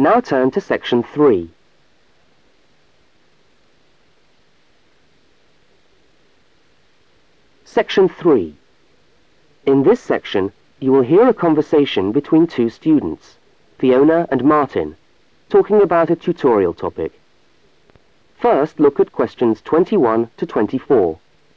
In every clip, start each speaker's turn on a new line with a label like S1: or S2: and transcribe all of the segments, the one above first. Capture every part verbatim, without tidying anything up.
S1: Now turn to section three. Section three. In this section, you will hear a conversation between two students, Fiona and Martin, talking about a tutorial topic. First, look at questions twenty-one to twenty-four.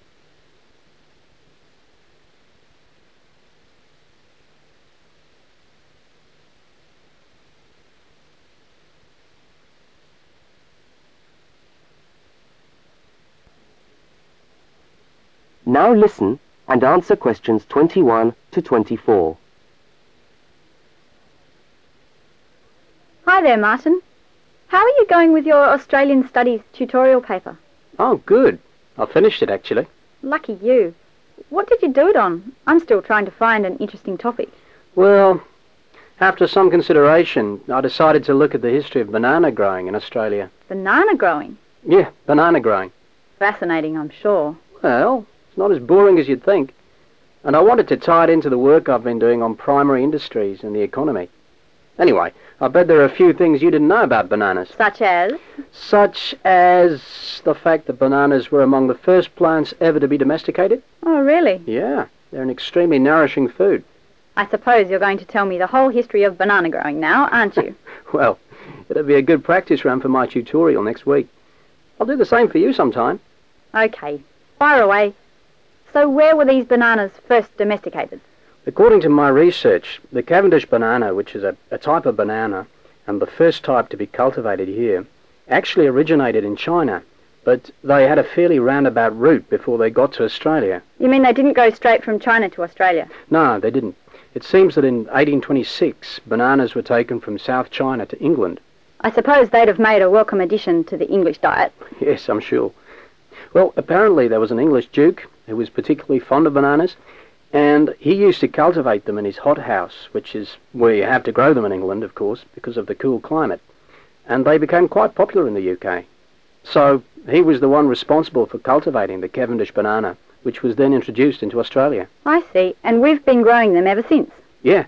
S1: Now listen and answer questions twenty-one to twenty-four.
S2: Hi there, Martin. How are you going with your Australian Studies tutorial paper?
S3: Oh, good. I finished it, actually.
S2: Lucky you. What did you do it on? I'm still trying to find an interesting topic.
S3: Well, after some consideration, I decided to look at the history of banana growing in Australia.
S2: Banana growing?
S3: Yeah, banana growing.
S2: Fascinating, I'm sure.
S3: Well, it's not as boring as you'd think. And I wanted to tie it into the work I've been doing on primary industries and the economy. Anyway, I bet there are a few things you didn't know about bananas.
S2: Such as?
S3: Such as the fact that bananas were among the first plants ever to be domesticated.
S2: Oh, really?
S3: Yeah, they're an extremely nourishing food.
S2: I suppose you're going to tell me the whole history of banana growing now, aren't you?
S3: Well, it'll be a good practice run for my tutorial next week. I'll do the same for you sometime.
S2: Okay, fire away. So where were these bananas first domesticated?
S3: According to my research, the Cavendish banana, which is a, a type of banana, and the first type to be cultivated here, actually originated in China, but they had a fairly roundabout route before they got to Australia.
S2: You mean they didn't go straight from China to Australia?
S3: No, they didn't. It seems that in eighteen twenty-six, bananas were taken from South China to England.
S2: I suppose they'd have made a welcome addition to the English diet.
S3: Yes, I'm sure. Well, apparently there was an English duke who was particularly fond of bananas, and he used to cultivate them in his hothouse, which is where you have to grow them in England, of course, because of the cool climate. And they became quite popular in the U K. So he was the one responsible for cultivating the Cavendish banana, which was then introduced into Australia.
S2: I see, and we've been growing them ever since.
S3: Yeah.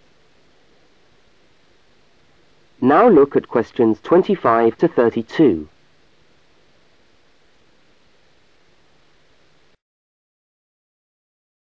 S1: Now look at questions twenty-five to thirty-two.